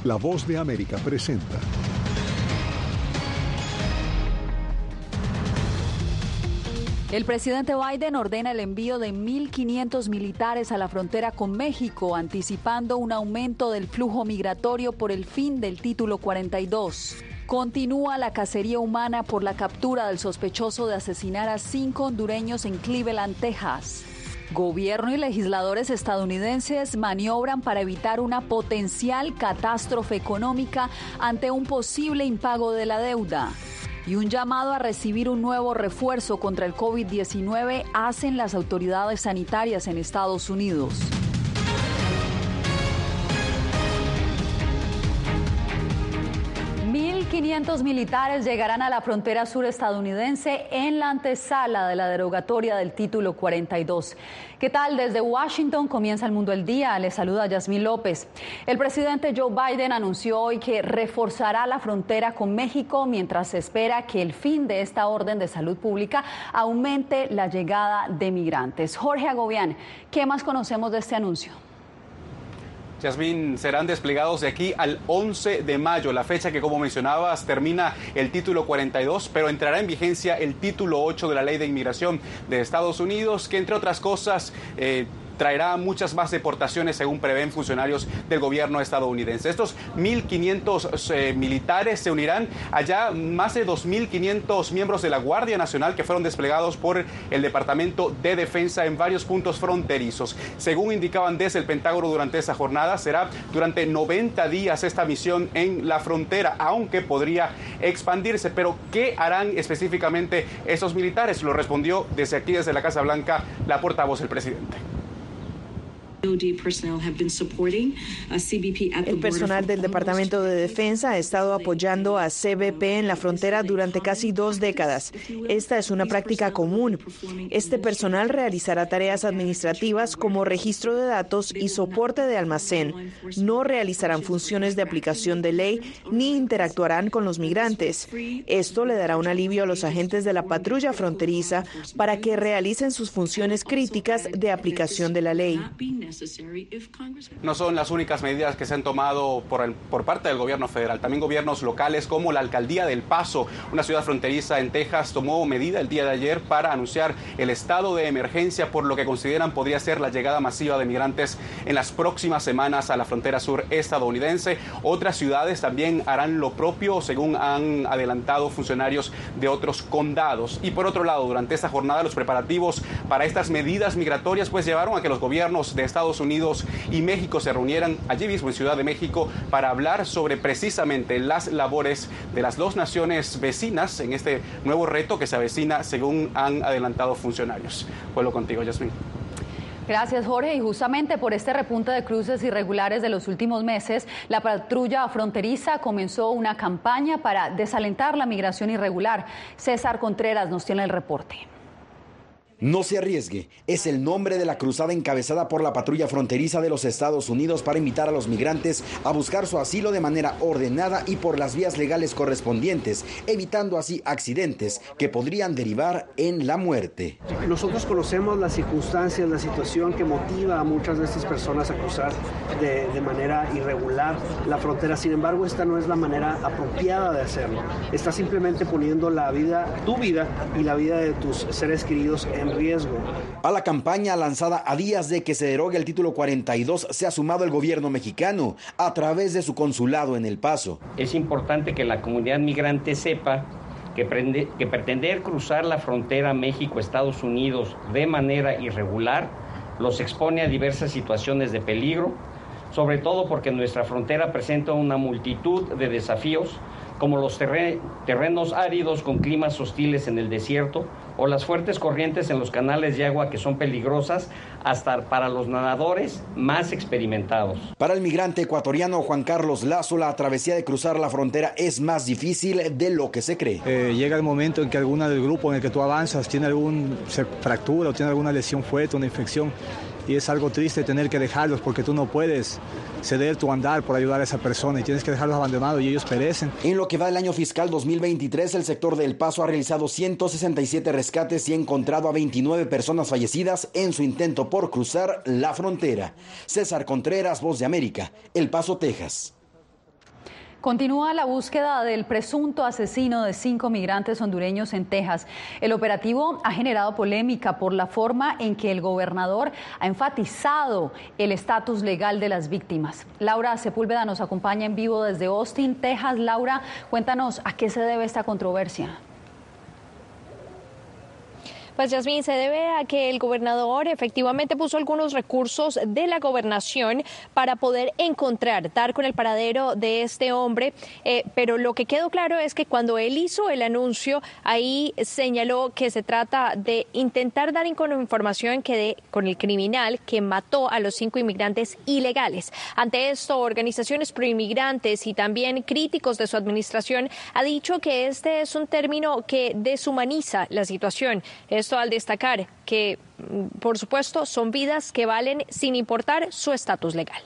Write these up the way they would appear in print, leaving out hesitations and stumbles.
La Voz de América presenta. El presidente Biden ordena el envío de 1.500 militares a la frontera con México, anticipando un aumento del flujo migratorio por el fin del Título 42. Continúa la cacería humana por la captura del sospechoso de asesinar a 5 hondureños en Cleveland, Texas. Gobierno y legisladores estadounidenses maniobran para evitar una potencial catástrofe económica ante un posible impago de la deuda. Y un llamado a recibir un nuevo refuerzo contra el COVID-19 hacen las autoridades sanitarias en Estados Unidos. $1.500 militares llegarán a la frontera sur estadounidense en la antesala de la derogatoria del Título 42. ¿Qué tal? Desde Washington comienza El Mundo al Día. Les saluda Yasmín López. El presidente Joe Biden anunció hoy que reforzará la frontera con México mientras se espera que el fin de esta orden de salud pública aumente la llegada de migrantes. Jorge Agobián, ¿qué más conocemos de este anuncio? Yasmín, serán desplegados de aquí al 11 de mayo, la fecha que, como mencionabas, termina el Título 42, pero entrará en vigencia el Título 8 de la Ley de Inmigración de Estados Unidos, que, entre otras cosas, traerá muchas más deportaciones, según prevén funcionarios del gobierno estadounidense. Estos 1.500 militares se unirán allá más de 2.500 miembros de la Guardia Nacional que fueron desplegados por el Departamento de Defensa en varios puntos fronterizos. Según indicaban desde el Pentágono durante esa jornada, será durante 90 días esta misión en la frontera, aunque podría expandirse. Pero, ¿qué harán específicamente esos militares? Lo respondió desde aquí, desde la Casa Blanca, la portavoz del presidente. El personal del Departamento de Defensa ha estado apoyando a CBP en la frontera durante casi 2 décadas. Esta es una práctica común. Este personal realizará tareas administrativas como registro de datos y soporte de almacén. No realizarán funciones de aplicación de ley ni interactuarán con los migrantes. Esto le dará un alivio a los agentes de la patrulla fronteriza para que realicen sus funciones críticas de aplicación de la ley. No son las únicas medidas que se han tomado por parte del gobierno federal. También gobiernos locales como la alcaldía de El Paso, una ciudad fronteriza en Texas, tomó medida el día de ayer para anunciar el estado de emergencia por lo que consideran podría ser la llegada masiva de migrantes en las próximas semanas a la frontera sur estadounidense. Otras ciudades también harán lo propio, según han adelantado funcionarios de otros condados. Y por otro lado, durante esta jornada, los preparativos para estas medidas migratorias pues llevaron a que los gobiernos de Estados Unidos y México se reunieran allí mismo en Ciudad de México para hablar sobre precisamente las labores de las dos naciones vecinas en este nuevo reto que se avecina, según han adelantado funcionarios. Vuelvo contigo, Yasmín. Gracias, Jorge. Y justamente por este repunte de cruces irregulares de los últimos meses, la patrulla fronteriza comenzó una campaña para desalentar la migración irregular. César Contreras nos tiene el reporte. No se arriesgue, es el nombre de la cruzada encabezada por la patrulla fronteriza de los Estados Unidos para invitar a los migrantes a buscar su asilo de manera ordenada y por las vías legales correspondientes, evitando así accidentes que podrían derivar en la muerte. Nosotros conocemos las circunstancias, la situación que motiva a muchas de estas personas a cruzar de manera irregular la frontera. Sin embargo, esta no es la manera apropiada de hacerlo. Está simplemente poniendo la vida, tu vida y la vida de tus seres queridos en riesgo. A la campaña lanzada a días de que se derogue el Título 42 se ha sumado el gobierno mexicano a través de su consulado en El Paso. Es importante que la comunidad migrante sepa que pretender cruzar la frontera México-Estados Unidos de manera irregular los expone a diversas situaciones de peligro, sobre todo porque nuestra frontera presenta una multitud de desafíos como los terrenos áridos con climas hostiles en el desierto o las fuertes corrientes en los canales de agua que son peligrosas hasta para los nadadores más experimentados. Para el migrante ecuatoriano Juan Carlos Lazo, la travesía de cruzar la frontera es más difícil de lo que se cree. Llega el momento en que alguna del grupo en el que tú avanzas tiene se fractura o tiene alguna lesión fuerte, una infección, y es algo triste tener que dejarlos porque tú no puedes ceder tu andar por ayudar a esa persona y tienes que dejarlos abandonados y ellos perecen. En lo que va del año fiscal 2023, el sector de El Paso ha realizado 167 rescates y ha encontrado a 29 personas fallecidas en su intento por cruzar la frontera. César Contreras, Voz de América, El Paso, Texas. Continúa la búsqueda del presunto asesino de 5 migrantes hondureños en Texas. El operativo ha generado polémica por la forma en que el gobernador ha enfatizado el estatus legal de las víctimas. Laura Sepúlveda nos acompaña en vivo desde Austin, Texas. Laura, cuéntanos a qué se debe esta controversia. Pues Yasmín, se debe a que el gobernador efectivamente puso algunos recursos de la gobernación para poder dar con el paradero de este hombre, pero lo que quedó claro es que cuando él hizo el anuncio, ahí señaló que se trata de intentar dar con información con el criminal que mató a los 5 inmigrantes ilegales. Ante esto, organizaciones proinmigrantes y también críticos de su administración ha dicho que este es un término que deshumaniza la situación. Esto al destacar que, por supuesto, son vidas que valen sin importar su estatus legal.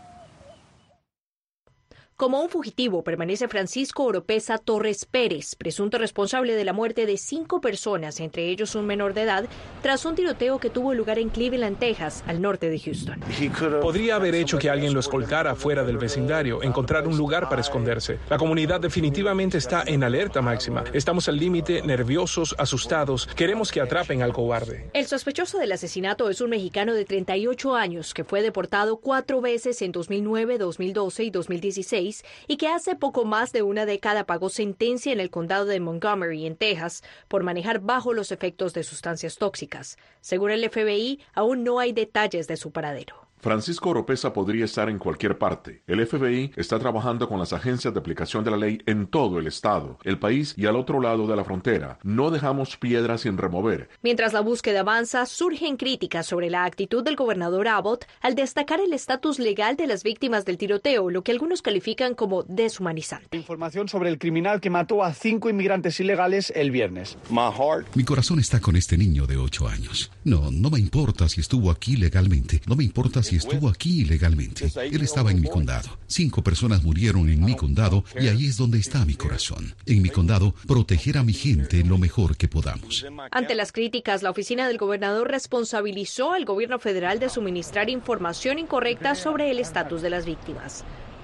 Como un fugitivo permanece Francisco Oropesa Torres Pérez, presunto responsable de la muerte de 5 personas, entre ellos un menor de edad, tras un tiroteo que tuvo lugar en Cleveland, Texas, al norte de Houston. Podría haber hecho que alguien lo escoltara fuera del vecindario, encontrar un lugar para esconderse. La comunidad definitivamente está en alerta máxima. Estamos al límite, nerviosos, asustados. Queremos que atrapen al cobarde. El sospechoso del asesinato es un mexicano de 38 años que fue deportado 4 veces en 2009, 2012 y 2016 y que hace poco más de una década pagó sentencia en el condado de Montgomery, en Texas, por manejar bajo los efectos de sustancias tóxicas. Según el FBI, aún no hay detalles de su paradero. Francisco Oropesa podría estar en cualquier parte. El FBI está trabajando con las agencias de aplicación de la ley en todo el estado, el país y al otro lado de la frontera. No dejamos piedras sin remover. Mientras la búsqueda avanza, surgen críticas sobre la actitud del gobernador Abbott al destacar el estatus legal de las víctimas del tiroteo, lo que algunos califican como deshumanizante. Información sobre el criminal que mató a 5 inmigrantes ilegales el viernes. Mi corazón está con este niño de 8 años. No me importa si estuvo aquí legalmente. No me importa si estuvo aquí ilegalmente. Él estaba en mi condado. 5 personas murieron en mi condado y ahí es donde está mi corazón. En mi condado, proteger a mi gente lo mejor que podamos. Ante las críticas, la oficina del gobernador responsabilizó al gobierno federal de suministrar información incorrecta sobre el estatus de las víctimas.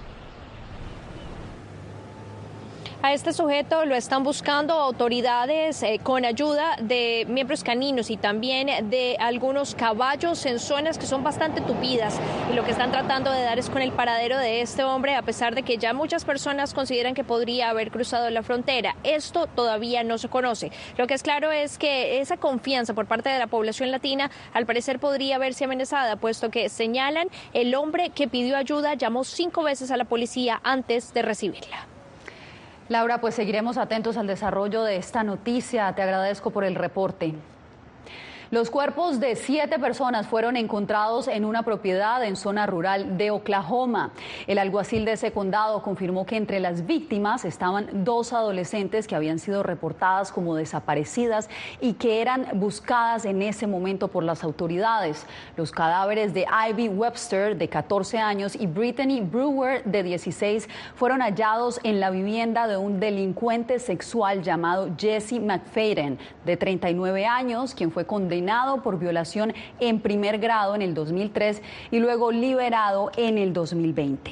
A este sujeto lo están buscando autoridades con ayuda de miembros caninos y también de algunos caballos en zonas que son bastante tupidas. Y lo que están tratando de dar es con el paradero de este hombre, a pesar de que ya muchas personas consideran que podría haber cruzado la frontera. Esto todavía no se conoce. Lo que es claro es que esa confianza por parte de la población latina al parecer podría verse amenazada, puesto que señalan el hombre que pidió ayuda llamó 5 veces a la policía antes de recibirla. Laura, pues seguiremos atentos al desarrollo de esta noticia. Te agradezco por el reporte. Los cuerpos de 7 personas fueron encontrados en una propiedad en zona rural de Oklahoma. El alguacil de ese condado confirmó que entre las víctimas estaban 2 adolescentes que habían sido reportadas como desaparecidas y que eran buscadas en ese momento por las autoridades. Los cadáveres de Ivy Webster, de 14 años, y Brittany Brewer, de 16, fueron hallados en la vivienda de un delincuente sexual llamado Jesse McFadden, de 39 años, quien fue condenado por violación en primer grado en el 2003 y luego liberado en el 2020.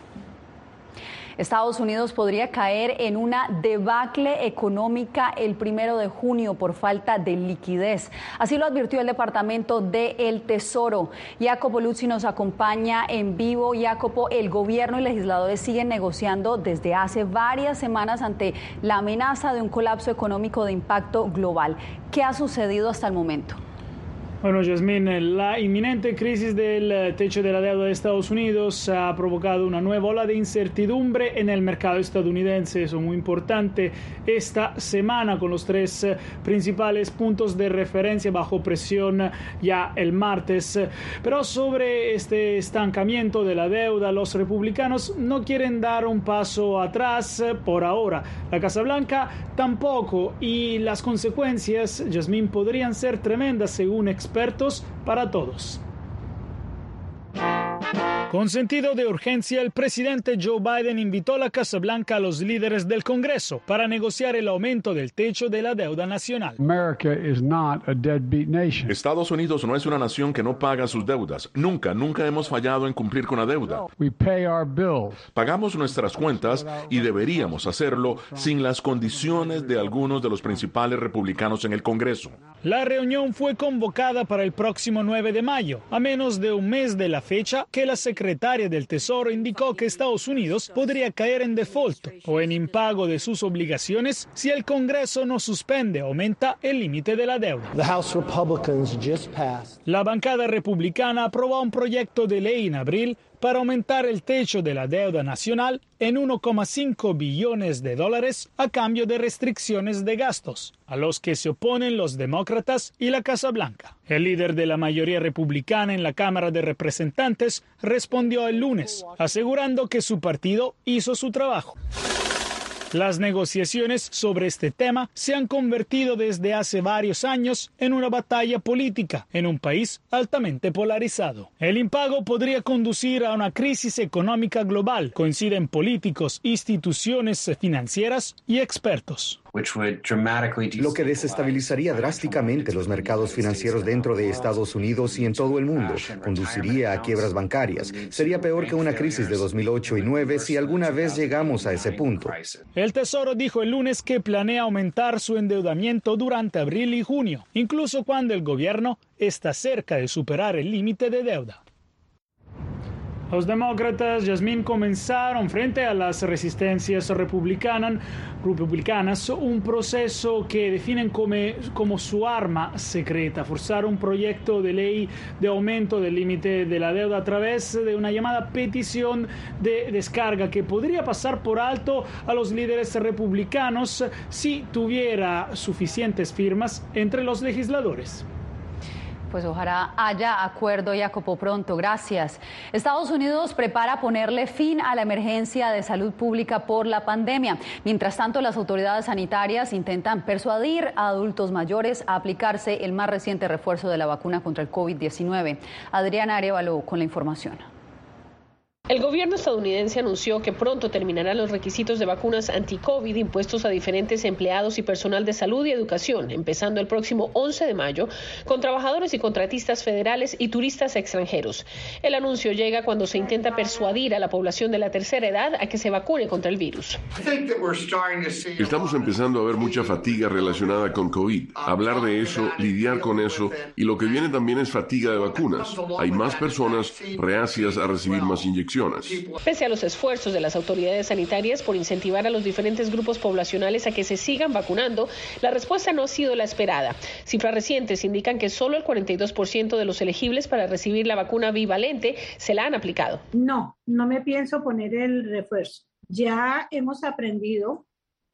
Estados Unidos podría caer en una debacle económica el 1 de junio por falta de liquidez. Así lo advirtió el Departamento del Tesoro. Jacopo Luzzi nos acompaña en vivo. Jacopo, el gobierno y legisladores siguen negociando desde hace varias semanas ante la amenaza de un colapso económico de impacto global. ¿Qué ha sucedido hasta el momento? Bueno, Yasmín, la inminente crisis del techo de la deuda de Estados Unidos ha provocado una nueva ola de incertidumbre en el mercado estadounidense. Eso es muy importante esta semana, con los 3 principales puntos de referencia bajo presión ya el martes. Pero sobre este estancamiento de la deuda, los republicanos no quieren dar un paso atrás por ahora. La Casa Blanca tampoco, y las consecuencias, Yasmín, podrían ser tremendas según expertos para todos. Con sentido de urgencia, el presidente Joe Biden invitó a la Casa Blanca a los líderes del Congreso para negociar el aumento del techo de la deuda nacional. Estados Unidos no es una nación que no paga sus deudas. Nunca hemos fallado en cumplir con la deuda. Pagamos nuestras cuentas y deberíamos hacerlo sin las condiciones de algunos de los principales republicanos en el Congreso. La reunión fue convocada para el próximo 9 de mayo, a menos de un mes de la fecha que la secretaria del Tesoro indicó que Estados Unidos podría caer en default o en impago de sus obligaciones si el Congreso no suspende o aumenta el límite de la deuda. La bancada republicana aprobó un proyecto de ley en abril para aumentar el techo de la deuda nacional en $1,5 billones a cambio de restricciones de gastos, a los que se oponen los demócratas y la Casa Blanca. El líder de la mayoría republicana en la Cámara de Representantes respondió el lunes, asegurando que su partido hizo su trabajo. Las negociaciones sobre este tema se han convertido desde hace varios años en una batalla política en un país altamente polarizado. El impago podría conducir a una crisis económica global, coinciden políticos, instituciones financieras y expertos. Lo que desestabilizaría drásticamente los mercados financieros dentro de Estados Unidos y en todo el mundo. Conduciría a quiebras bancarias. Sería peor que una crisis de 2008 y 2009 si alguna vez llegamos a ese punto. El Tesoro dijo el lunes que planea aumentar su endeudamiento durante abril y junio, incluso cuando el gobierno está cerca de superar el límite de deuda. Los demócratas, Yasmín, comenzaron frente a las resistencias republicanas un proceso que definen como su arma secreta, forzar un proyecto de ley de aumento del límite de la deuda a través de una llamada petición de descarga que podría pasar por alto a los líderes republicanos si tuviera suficientes firmas entre los legisladores. Pues ojalá haya acuerdo, Jacopo, pronto. Gracias. Estados Unidos prepara ponerle fin a la emergencia de salud pública por la pandemia. Mientras tanto, las autoridades sanitarias intentan persuadir a adultos mayores a aplicarse el más reciente refuerzo de la vacuna contra el COVID-19. Adriana Arévalo con la información. El gobierno estadounidense anunció que pronto terminarán los requisitos de vacunas anti-COVID impuestos a diferentes empleados y personal de salud y educación, empezando el próximo 11 de mayo, con trabajadores y contratistas federales y turistas extranjeros. El anuncio llega cuando se intenta persuadir a la población de la tercera edad a que se vacune contra el virus. Estamos empezando a ver mucha fatiga relacionada con COVID. Hablar de eso, lidiar con eso, y lo que viene también es fatiga de vacunas. Hay más personas reacias a recibir más inyecciones. Pese a los esfuerzos de las autoridades sanitarias por incentivar a los diferentes grupos poblacionales a que se sigan vacunando, la respuesta no ha sido la esperada. Cifras recientes indican que solo el 42% de los elegibles para recibir la vacuna bivalente se la han aplicado. No me pienso poner el refuerzo. Ya hemos aprendido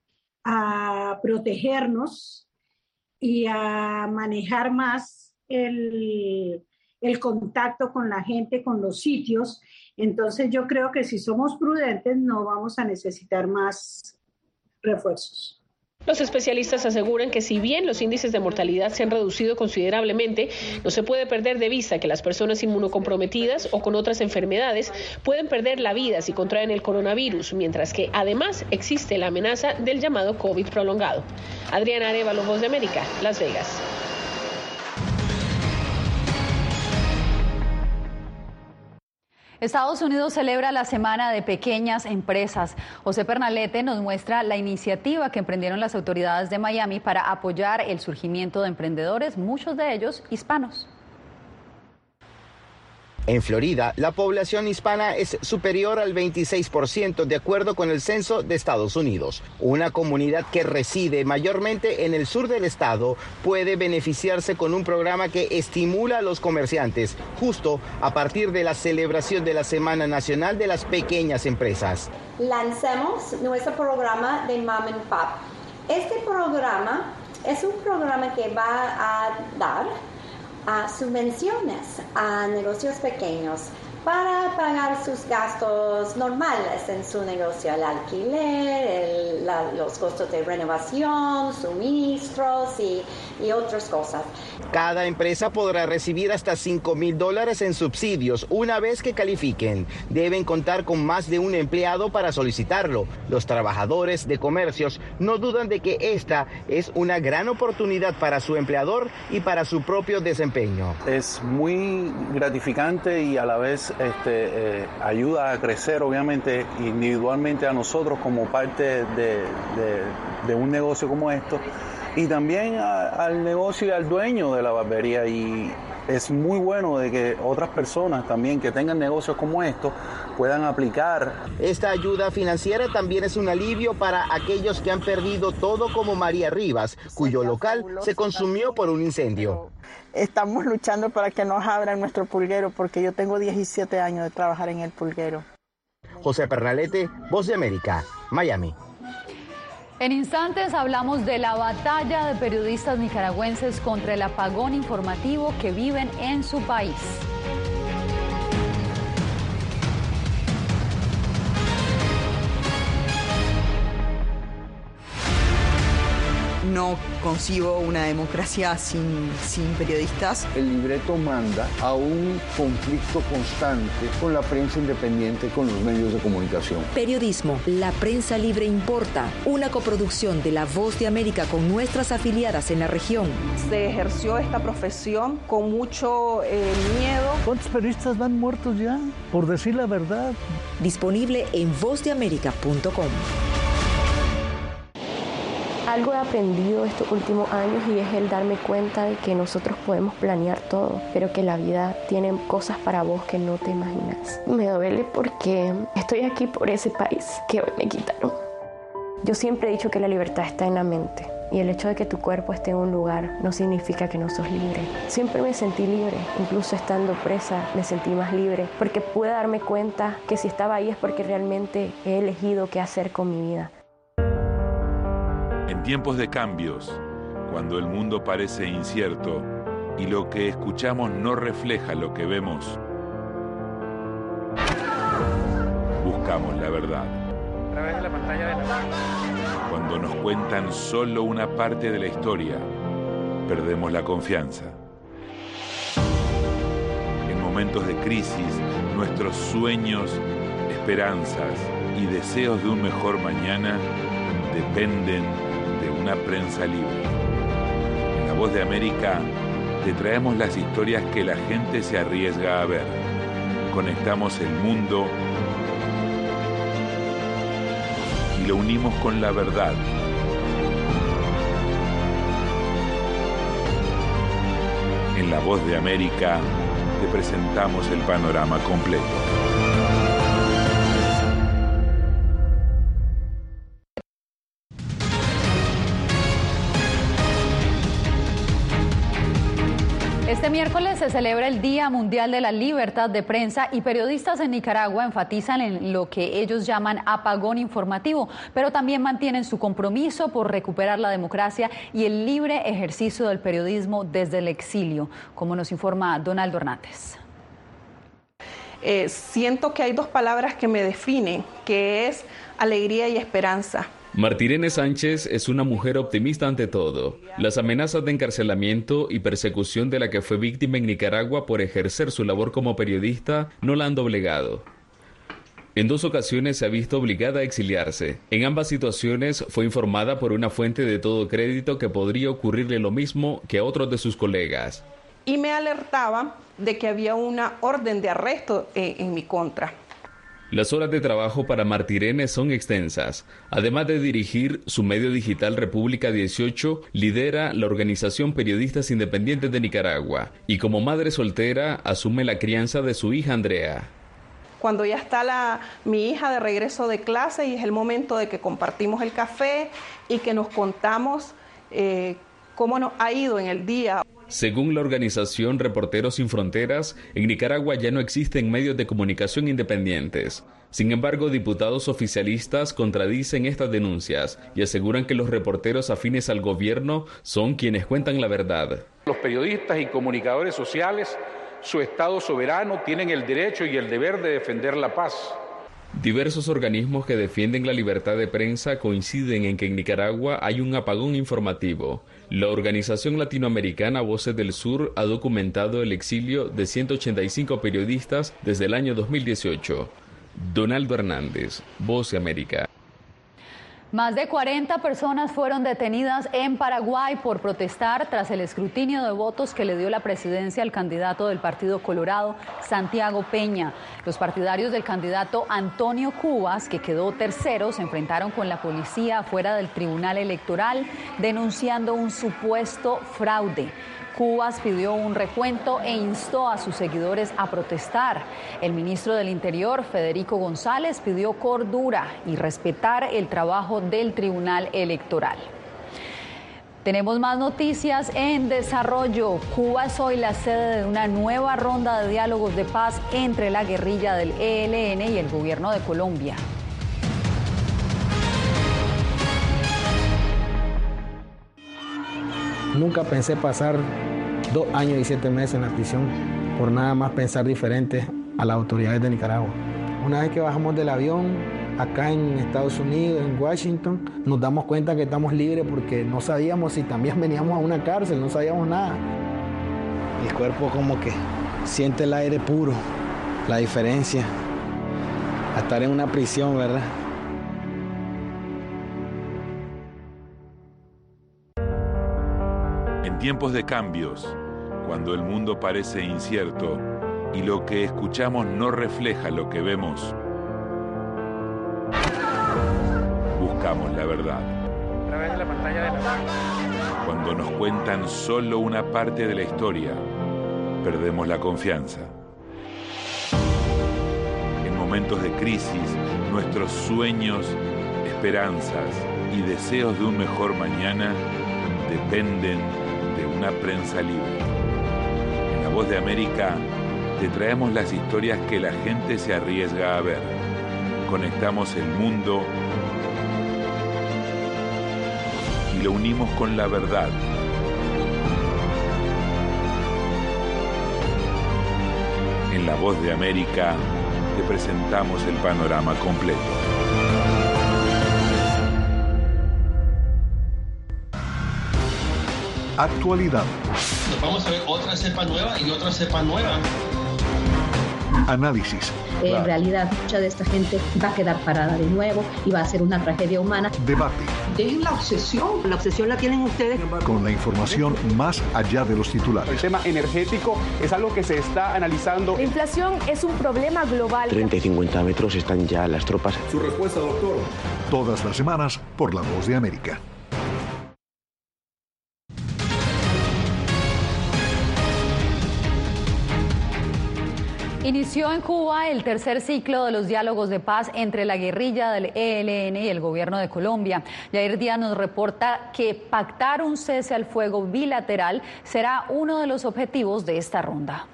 a protegernos y a manejar más el contacto con la gente, con los sitios. Entonces yo creo que si somos prudentes no vamos a necesitar más refuerzos. Los especialistas aseguran que si bien los índices de mortalidad se han reducido considerablemente, no se puede perder de vista que las personas inmunocomprometidas o con otras enfermedades pueden perder la vida si contraen el coronavirus, mientras que además existe la amenaza del llamado COVID prolongado. Adriana Arévalo, Voz de América, Las Vegas. Estados Unidos celebra la Semana de Pequeñas Empresas. José Pernalete nos muestra la iniciativa que emprendieron las autoridades de Miami para apoyar el surgimiento de emprendedores, muchos de ellos hispanos. En Florida, la población hispana es superior al 26% de acuerdo con el censo de Estados Unidos. Una comunidad que reside mayormente en el sur del estado puede beneficiarse con un programa que estimula a los comerciantes justo a partir de la celebración de la Semana Nacional de las Pequeñas Empresas. Lancemos nuestro programa de Mom and Pop. Este programa es un programa que va a dar subvenciones a negocios pequeños para pagar sus gastos normales en su negocio, el alquiler, los costos de renovación, suministros y y otras cosas. Cada empresa podrá recibir hasta $5,000 en subsidios una vez que califiquen. Deben contar con más de un empleado para solicitarlo. Los trabajadores de comercios no dudan de que esta es una gran oportunidad para su empleador y para su propio desempeño. Es muy gratificante y a la vez ayuda a crecer, obviamente, individualmente a nosotros como parte de un negocio como esto, y también al negocio y al dueño de la barbería, y es muy bueno de que otras personas también que tengan negocios como estos puedan aplicar. Esta ayuda financiera también es un alivio para aquellos que han perdido todo, como María Rivas, cuyo local se consumió por un incendio. Estamos luchando para que nos abran nuestro pulguero porque yo tengo 17 años de trabajar en el pulguero. José Pernalete, Voz de América, Miami. En instantes hablamos de la batalla de periodistas nicaragüenses contra el apagón informativo que viven en su país. No concibo una democracia sin periodistas. El libreto manda a un conflicto constante con la prensa independiente, con los medios de comunicación. Periodismo, la prensa libre importa. Una coproducción de La Voz de América con nuestras afiliadas en la región. Se ejerció esta profesión con mucho miedo. ¿Cuántos periodistas van muertos ya? Por decir la verdad. Disponible en vozdeamerica.com. Algo he aprendido estos últimos años y es el darme cuenta de que nosotros podemos planear todo, pero que la vida tiene cosas para vos que no te imaginas. Me duele porque estoy aquí por ese país que hoy me quitaron. Yo siempre he dicho que la libertad está en la mente y el hecho de que tu cuerpo esté en un lugar no significa que no sos libre. Siempre me sentí libre, incluso estando presa me sentí más libre porque pude darme cuenta que si estaba ahí es porque realmente he elegido qué hacer con mi vida. En tiempos de cambios, cuando el mundo parece incierto y lo que escuchamos no refleja lo que vemos, buscamos la verdad. A través de la pantalla de la... Cuando nos cuentan solo una parte de la historia, perdemos la confianza. En momentos de crisis, nuestros sueños, esperanzas y deseos de un mejor mañana dependen de una prensa libre. En La Voz de América te traemos las historias que la gente se arriesga a ver. Conectamos el mundo y lo unimos con la verdad. En La Voz de América te presentamos el panorama completo. Este miércoles se celebra el Día Mundial de la Libertad de Prensa y periodistas en Nicaragua enfatizan en lo que ellos llaman apagón informativo, pero también mantienen su compromiso por recuperar la democracia y el libre ejercicio del periodismo desde el exilio, como nos informa Donaldo Hernández. Siento que hay dos palabras que me definen, que es alegría y esperanza. Martirene Sánchez es una mujer optimista ante todo. Las amenazas de encarcelamiento y persecución de la que fue víctima en Nicaragua por ejercer su labor como periodista no la han doblegado. En 2 ocasiones se ha visto obligada a exiliarse. En ambas situaciones fue informada por una fuente de todo crédito que podría ocurrirle lo mismo que a otros de sus colegas. Y me alertaba de que había una orden de arresto en mi contra. Las horas de trabajo para Martirene son extensas. Además de dirigir su medio digital República 18, lidera la organización Periodistas Independientes de Nicaragua y como madre soltera asume la crianza de su hija Andrea. Cuando ya está mi hija de regreso de clase y es el momento de que compartimos el café y que nos contamos cómo nos ha ido en el día. Según la organización Reporteros Sin Fronteras, en Nicaragua ya no existen medios de comunicación independientes. Sin embargo, diputados oficialistas contradicen estas denuncias y aseguran que los reporteros afines al gobierno son quienes cuentan la verdad. Los periodistas y comunicadores sociales, su Estado soberano, tienen el derecho y el deber de defender la paz. Diversos organismos que defienden la libertad de prensa coinciden en que en Nicaragua hay un apagón informativo. La organización latinoamericana Voces del Sur ha documentado el exilio de 185 periodistas desde el año 2018. Donaldo Hernández, Voz de América. Más de 40 personas fueron detenidas en Paraguay por protestar tras el escrutinio de votos que le dio la presidencia al candidato del Partido Colorado, Santiago Peña. Los partidarios del candidato Antonio Cubas, que quedó tercero, se enfrentaron con la policía afuera del Tribunal Electoral, denunciando un supuesto fraude. Cubas pidió un recuento e instó a sus seguidores a protestar. El ministro del Interior, Federico González, pidió cordura y respetar el trabajo del Tribunal Electoral. Tenemos más noticias en desarrollo. Cuba es hoy la sede de una nueva ronda de diálogos de paz entre la guerrilla del ELN y el gobierno de Colombia. Nunca pensé pasar 2 años y 7 meses en la prisión por nada más pensar diferente a las autoridades de Nicaragua. Una vez que bajamos del avión, acá en Estados Unidos, en Washington, nos damos cuenta que estamos libres porque no sabíamos si también veníamos a una cárcel, no sabíamos nada. El cuerpo como que siente el aire puro, la diferencia a estar en una prisión, ¿verdad? En tiempos de cambios, cuando el mundo parece incierto y lo que escuchamos no refleja lo que vemos, buscamos la verdad. A través de la pantalla de la... Cuando nos cuentan solo una parte de la historia, perdemos la confianza. En momentos de crisis, nuestros sueños, esperanzas y deseos de un mejor mañana dependen de una prensa libre. En La Voz de América te traemos las historias que la gente se arriesga a ver. Conectamos el mundo y lo unimos con la verdad. En La Voz de América te presentamos el panorama completo. Actualidad. Vamos a ver otra cepa nueva y otra cepa nueva. Análisis. En realidad, mucha de esta gente va a quedar parada de nuevo y va a ser una tragedia humana. Debate. Dejen la obsesión. La obsesión la tienen ustedes. Con la información más allá de los titulares. El tema energético es algo que se está analizando. La inflación es un problema global. 30 y 50 metros están ya las tropas. Su respuesta, doctor. Todas las semanas por La Voz de América. Inició en Cuba el tercer ciclo de los diálogos de paz entre la guerrilla del ELN y el gobierno de Colombia. Yair Díaz nos reporta que pactar un cese al fuego bilateral será uno de los objetivos de esta ronda.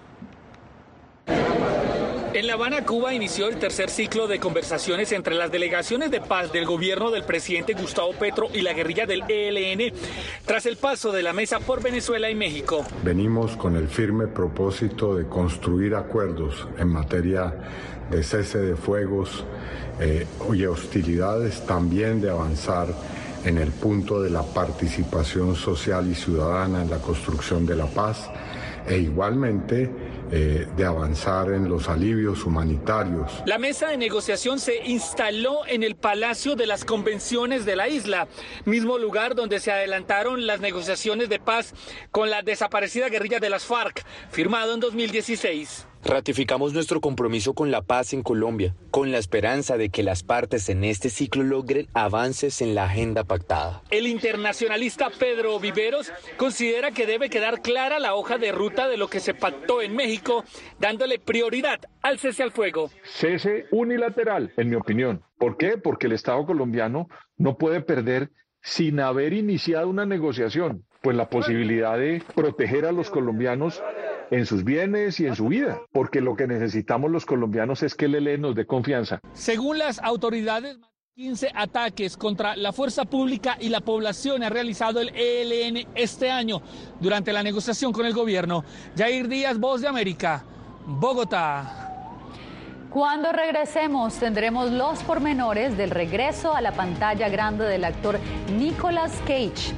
En La Habana, Cuba, inició el tercer ciclo de conversaciones entre las delegaciones de paz del gobierno del presidente Gustavo Petro y la guerrilla del ELN, tras el paso de la mesa por Venezuela y México. Venimos con el firme propósito de construir acuerdos en materia de cese de fuegos y hostilidades, también de avanzar en el punto de la participación social y ciudadana en la construcción de la paz e igualmente de avanzar en los alivios humanitarios. La mesa de negociación se instaló en el Palacio de las Convenciones de la isla, mismo lugar donde se adelantaron las negociaciones de paz con la desaparecida guerrilla de las FARC, firmado en 2016. Ratificamos nuestro compromiso con la paz en Colombia, con la esperanza de que las partes en este ciclo logren avances en la agenda pactada. El internacionalista Pedro Viveros considera que debe quedar clara la hoja de ruta de lo que se pactó en México, dándole prioridad al cese al fuego. Cese unilateral, en mi opinión. ¿Por qué? Porque el Estado colombiano no puede perder, sin haber iniciado una negociación, pues la posibilidad de proteger a los colombianos en sus bienes y en su vida, porque lo que necesitamos los colombianos es que el ELN nos dé confianza. Según las autoridades, 15 ataques contra la fuerza pública y la población ha realizado el ELN este año durante la negociación con el gobierno. Yair Díaz, Voz de América, Bogotá. Cuando regresemos tendremos los pormenores del regreso a la pantalla grande del actor Nicolas Cage.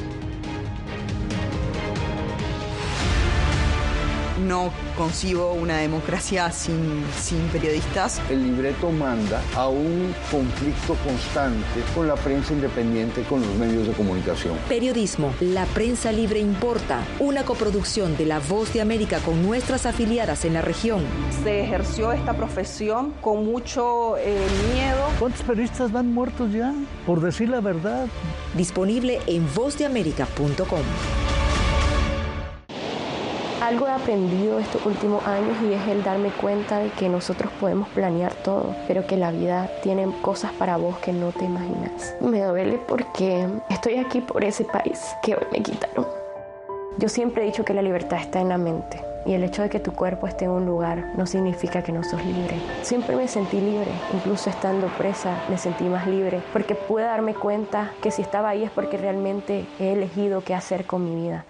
No concibo una democracia sin periodistas. El libreto manda a un conflicto constante con la prensa independiente, con los medios de comunicación. Periodismo, la prensa libre importa. Una coproducción de La Voz de América con nuestras afiliadas en la región. Se ejerció esta profesión con mucho miedo. ¿Cuántos periodistas van muertos ya? Por decir la verdad. Disponible en vozdeamerica.com. Algo he aprendido estos últimos años y es el darme cuenta de que nosotros podemos planear todo, pero que la vida tiene cosas para vos que no te imaginas. Me duele porque estoy aquí por ese país que hoy me quitaron. Yo siempre he dicho que la libertad está en la mente y el hecho de que tu cuerpo esté en un lugar no significa que no sos libre. Siempre me sentí libre, incluso estando presa me sentí más libre porque pude darme cuenta que si estaba ahí es porque realmente he elegido qué hacer con mi vida.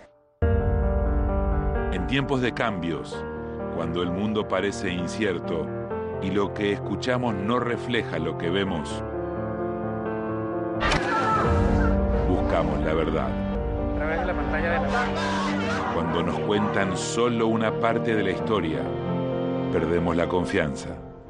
En tiempos de cambios, cuando el mundo parece incierto y lo que escuchamos no refleja lo que vemos, buscamos la verdad. A través de la pantalla de la vida. Cuando nos cuentan solo una parte de la historia, perdemos la confianza.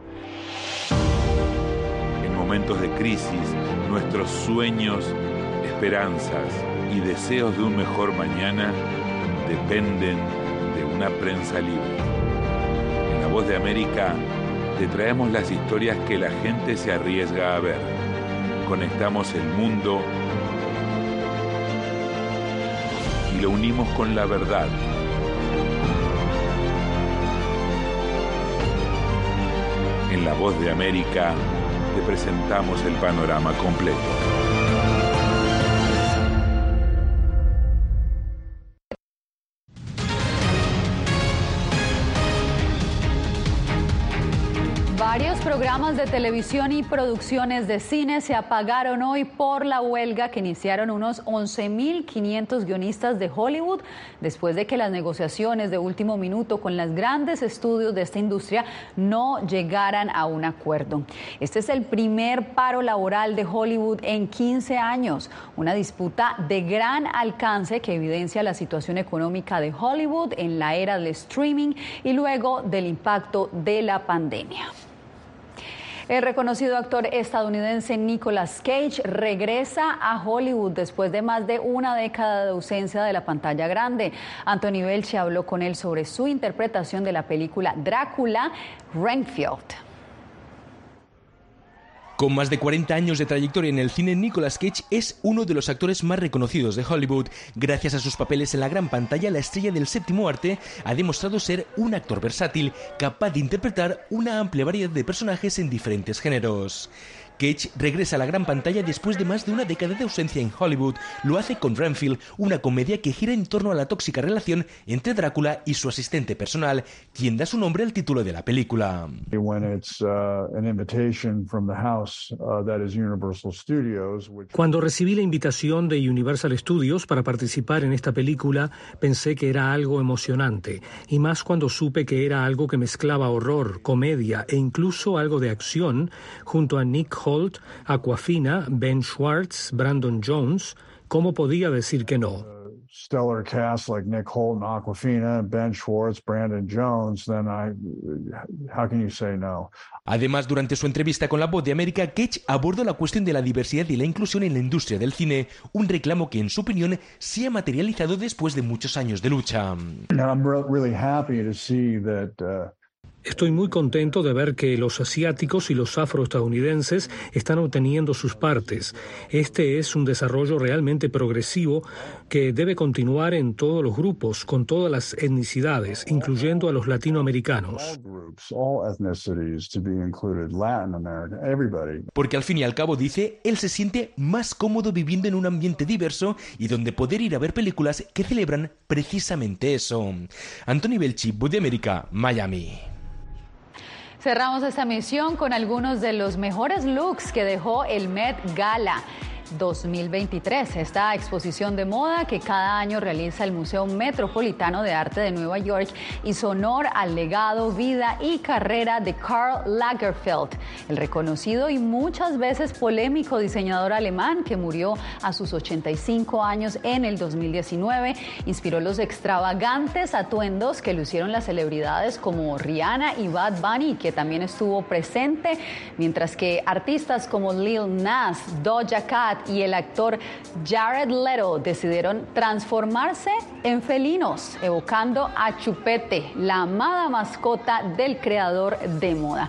En momentos de crisis, nuestros sueños, esperanzas y deseos de un mejor mañana dependen de una prensa libre. En La Voz de América te traemos las historias que la gente se arriesga a ver. Conectamos el mundo y lo unimos con la verdad. En La Voz de América te presentamos el panorama completo. Varios programas de televisión y producciones de cine se apagaron hoy por la huelga que iniciaron unos 11.500 guionistas de Hollywood después de que las negociaciones de último minuto con los grandes estudios de esta industria no llegaran a un acuerdo. Este es el primer paro laboral de Hollywood en 15 años, una disputa de gran alcance que evidencia la situación económica de Hollywood en la era del streaming y luego del impacto de la pandemia. El reconocido actor estadounidense Nicolas Cage regresa a Hollywood después de más de una década de ausencia de la pantalla grande. Anthony Belche habló con él sobre su interpretación de la película Drácula, Renfield. Con más de 40 años de trayectoria en el cine, Nicolas Cage es uno de los actores más reconocidos de Hollywood. Gracias a sus papeles en la gran pantalla, la estrella del séptimo arte ha demostrado ser un actor versátil, capaz de interpretar una amplia variedad de personajes en diferentes géneros. Cage regresa a la gran pantalla después de más de una década de ausencia en Hollywood. Lo hace con Renfield, una comedia que gira en torno a la tóxica relación entre Drácula y su asistente personal, quien da su nombre al título de la película. Cuando recibí la invitación de Universal Studios para participar en esta película, pensé que era algo emocionante, y más cuando supe que era algo que mezclaba horror, comedia e incluso algo de acción, junto a Nick Holt, Awkwafina, Ben Schwartz, Brandon Jones. ¿Cómo podía decir que no? Stellar cast like Nick Holt and Awkwafina, Ben Schwartz, Brandon Jones, then how can you say no? Además, durante su entrevista con La Voz de América, Cage abordó la cuestión de la diversidad y la inclusión en la industria del cine, un reclamo que, en su opinión, se ha materializado después de muchos años de lucha. I'm really happy to see that Estoy muy contento de ver que los asiáticos y los afroestadounidenses están obteniendo sus partes. Este es un desarrollo realmente progresivo que debe continuar en todos los grupos, con todas las etnicidades, incluyendo a los latinoamericanos. Porque al fin y al cabo, dice, él se siente más cómodo viviendo en un ambiente diverso y donde poder ir a ver películas que celebran precisamente eso. Anthony Belchi, Voz de América, Miami. Cerramos esta emisión con algunos de los mejores looks que dejó el Met Gala. 2023. Esta exposición de moda que cada año realiza el Museo Metropolitano de Arte de Nueva York hizo honor al legado, vida y carrera de Karl Lagerfeld, el reconocido y muchas veces polémico diseñador alemán que murió a sus 85 años en el 2019. Inspiró los extravagantes atuendos que lucieron las celebridades como Rihanna y Bad Bunny, que también estuvo presente, mientras que artistas como Lil Nas, Doja Cat y el actor Jared Leto decidieron transformarse en felinos, evocando a Chupete, la amada mascota del creador de moda.